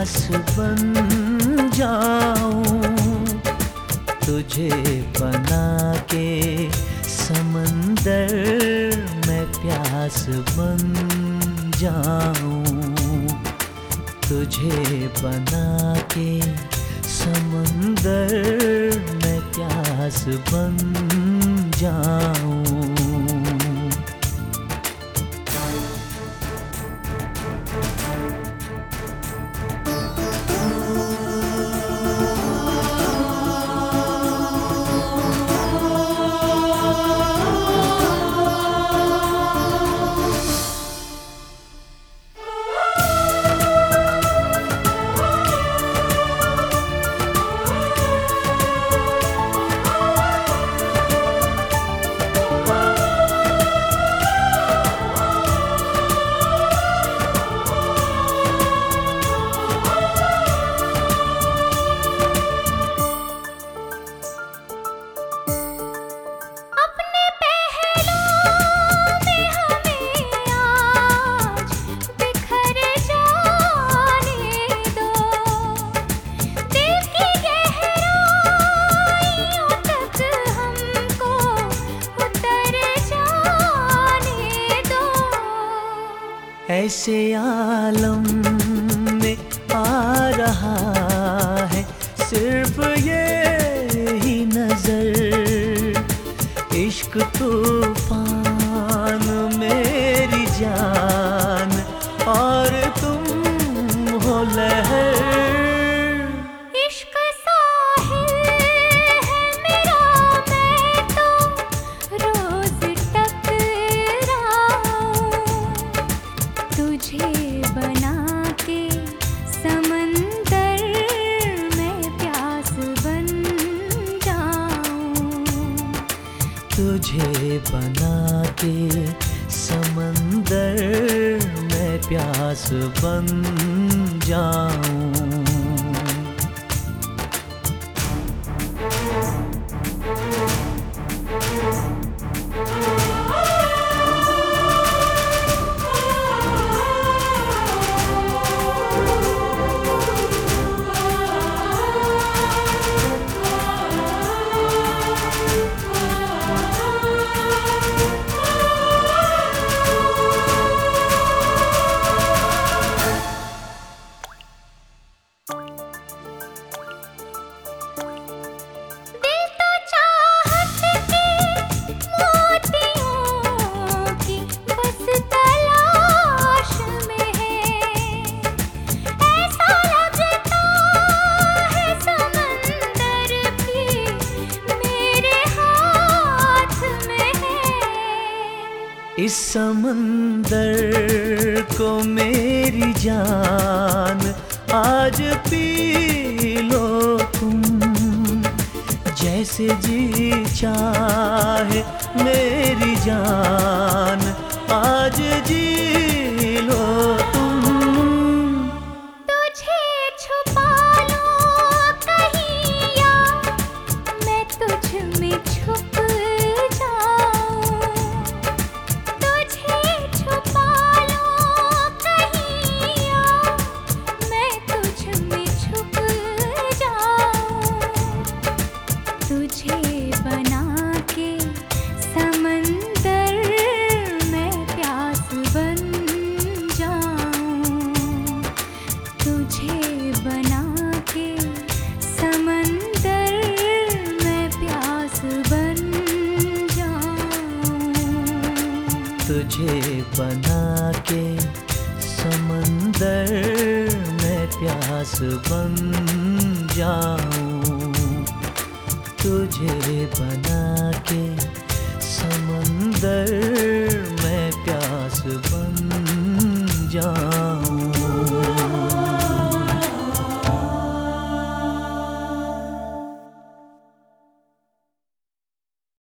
प्यास बन जाऊं, तुझे बना के समंदर मैं प्यास बन जाऊं, तुझे बना के समंदर मैं प्यास बन जाऊं। ऐसे आलम में आ रहा है सिर्फ ये ही नजर, इश्क तूफान मेरी जान और तुम हो लहर। तुझे बना के समंदर मैं प्यास बन जाऊं, तुझे बना के समंदर मैं प्यास बन जाऊं। इस समंदर को मेरी जान आज पी लो तुम, जैसे जी चाहे मेरी जान आज जी लो तुम। तुझे छुपा लो कहीं या मैं तुझ में छुप तुझे बना के समंदर मैं प्यास बन जाऊं, तुझे बना के समंदर मैं प्यास बन जाऊं, तुझे बना के समंदर मैं प्यास बन जाऊं, तुझे बना के समंदर मैं प्यास बन जाऊं।